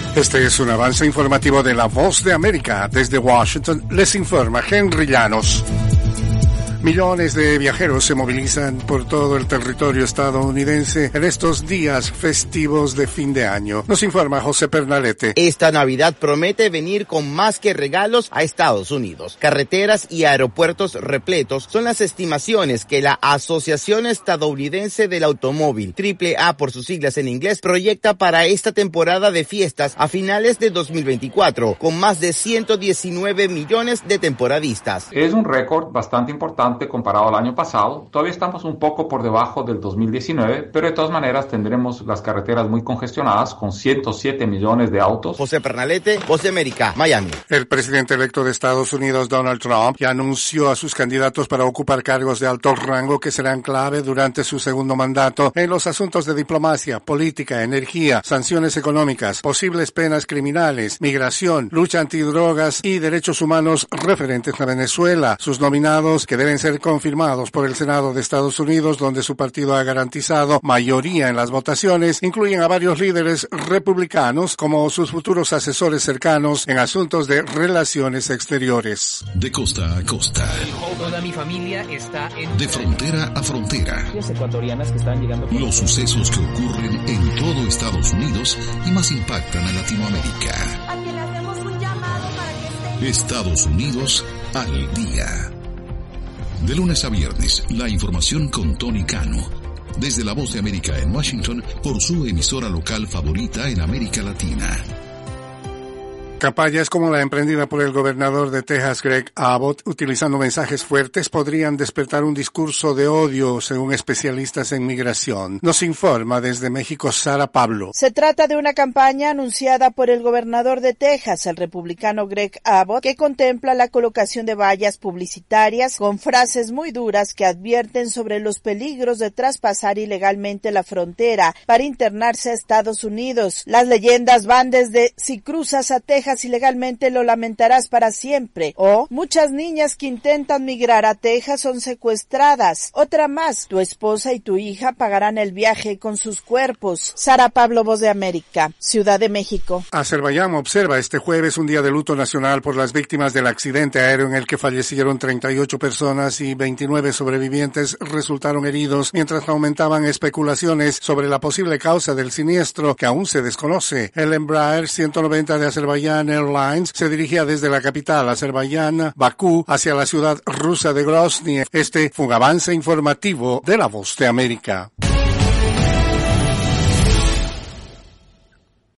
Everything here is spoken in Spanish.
Este es un avance informativo de La Voz de América. Desde Washington les informa Henry Llanos. Millones de viajeros se movilizan por todo el territorio estadounidense en estos días festivos de fin de año. Nos informa José Pernalete. Esta Navidad promete venir con más que regalos a Estados Unidos. Carreteras y aeropuertos repletos son las estimaciones que la Asociación Estadounidense del Automóvil, AAA por sus siglas en inglés, proyecta para esta temporada de fiestas a finales de 2024, con más de 119 millones de temporadistas. Es un récord bastante importante comparado al año pasado. Todavía estamos un poco por debajo del 2019, pero de todas maneras tendremos las carreteras muy congestionadas con 107 millones de autos. José Pernalete, Voz de América, Miami. El presidente electo de Estados Unidos, Donald Trump, ya anunció a sus candidatos para ocupar cargos de alto rango que serán clave durante su segundo mandato en los asuntos de diplomacia, política, energía, sanciones económicas, posibles penas criminales, migración, lucha antidrogas y derechos humanos referentes a Venezuela. Sus nominados, que deben ser confirmados por el Senado de Estados Unidos, donde su partido ha garantizado mayoría en las votaciones, incluyen a varios líderes republicanos como sus futuros asesores cercanos en asuntos de relaciones exteriores. De costa a costa. Toda mi familia está en... De frontera a frontera. Ecuatorianas que están llegando... Los sucesos que ocurren en todo Estados Unidos y más impactan a Latinoamérica. A quien le hacemos un llamado para que esté... Estados Unidos al día. De lunes a viernes, la información con Tony Cano. Desde La Voz de América en Washington, por su emisora local favorita en América Latina. Campañas como la emprendida por el gobernador de Texas, Greg Abbott, utilizando mensajes fuertes, podrían despertar un discurso de odio, según especialistas en migración. Nos informa desde México Sara Pablo. Se trata de una campaña anunciada por el gobernador de Texas, el republicano Greg Abbott, que contempla la colocación de vallas publicitarias con frases muy duras que advierten sobre los peligros de traspasar ilegalmente la frontera para internarse a Estados Unidos. Las leyendas van desde "si cruzas a Texas ilegalmente lo lamentarás para siempre", o "muchas niñas que intentan migrar a Texas son secuestradas", otra más, "tu esposa y tu hija pagarán el viaje con sus cuerpos". Sara Pablo, Voz de América, Ciudad de México. Azerbaiyán observa este jueves un día de luto nacional por las víctimas del accidente aéreo en el que fallecieron 38 personas y 29 sobrevivientes resultaron heridos, mientras aumentaban especulaciones sobre la posible causa del siniestro que aún se desconoce. El Embraer 190 de Azerbaiyán Airlines se dirigía desde la capital azerbaiyana, Bakú, hacia la ciudad rusa de Grozny. Este fue un avance informativo de La Voz de América.